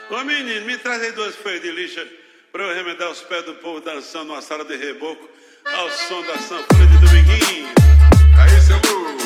Ô menino, me traz aí 2 folhas de lixa pra eu remendar os pés do povo dançando numa sala de reboco ao som da sanfona de Dominguinho. Aí, seu burro.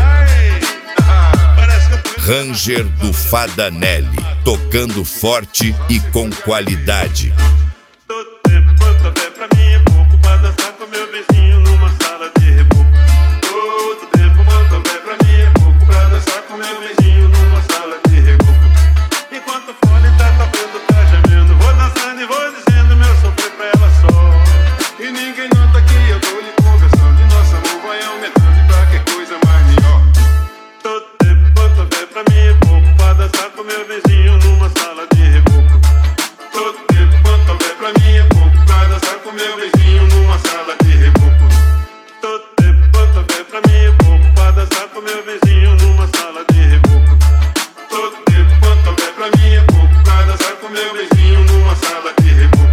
Parece que eu tô... Ranger do Fadanelli, tocando forte e com qualidade. Todo tempo quanto houver pra mim é pouco pra dançar com meu vizinho numa sala de reboco. Todo tempo quanto houver pra mim é pouco pra dançar com meu vizinho numa sala de reboco. Enquanto o fone tá tocando, tá gemendo, vou dançando e vou dizendo meu sofrer pra ela só. E ninguém nota que eu tô lhe conversando e nosso amor vai aumentando e qualquer coisa mais melhor. Todo tempo quanto houver pra mim é pouco pra dançar com meu vizinho numa sala de reboco. Todo tempo quanto houver pra mim é pouco pra dançar com meu vizinho numa sala de reboco. Todo tempo quanto houver pra mim é pouco pra dançar com meu vizinho numa sala de reboco. Todo tempo quanto houver pra mim é pouco pra dançar com meu vizinho numa sala de reboco.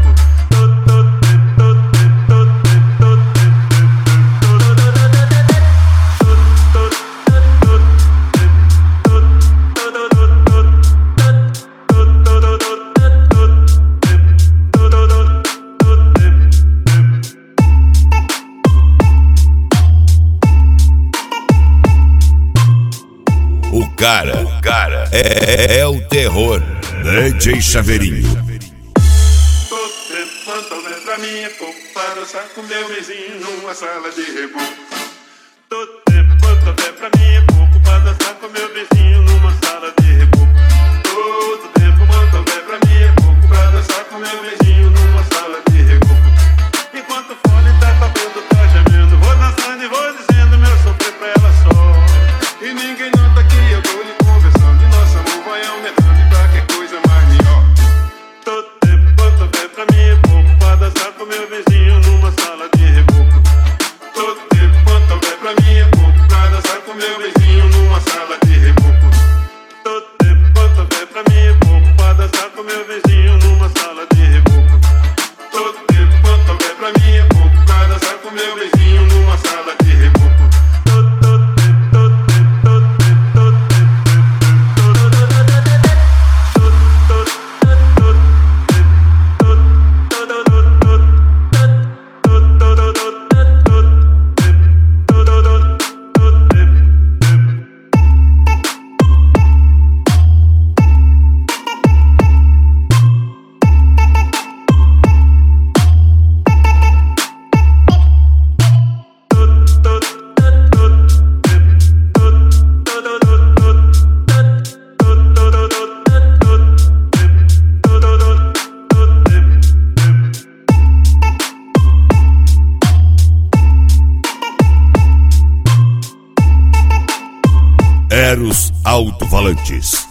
O cara é o terror. DJ Chaveirinho. Todo tempo quanto houver pra mim é pouco pra dançar com meu vizinho numa sala de reboco. Todo tempo quanto houver pra mim é pouco pra dançar com meu vizinho numa sala de reboco. Todo tempo quanto houver pra mim é pouco pra dançar com meu vizinho numa sala de reboco. Enquanto o fone tá tocando, tá gemendo, vou dançando e vou dizendo meu sofrer pra ela só. E ninguém nota que eu tô lhe conversando e nosso amor vai aumentando e qualquer coisa mais melhor. Todo tempo quanto houver pra mim é pouco pra dançar com meu vizinho numa sala de reboco. Todo tempo quanto houver pra mim é pouco pra dançar com meu vizinho numa sala de reboco. Todo tempo quanto houver pra mim é pouco pra dançar com meu vizinho numa sala de reboco. Todo tempo quanto houver pra mim é pouco pra dançar com meu vizinho numa sala de reboco. Eros Alto-Falantes.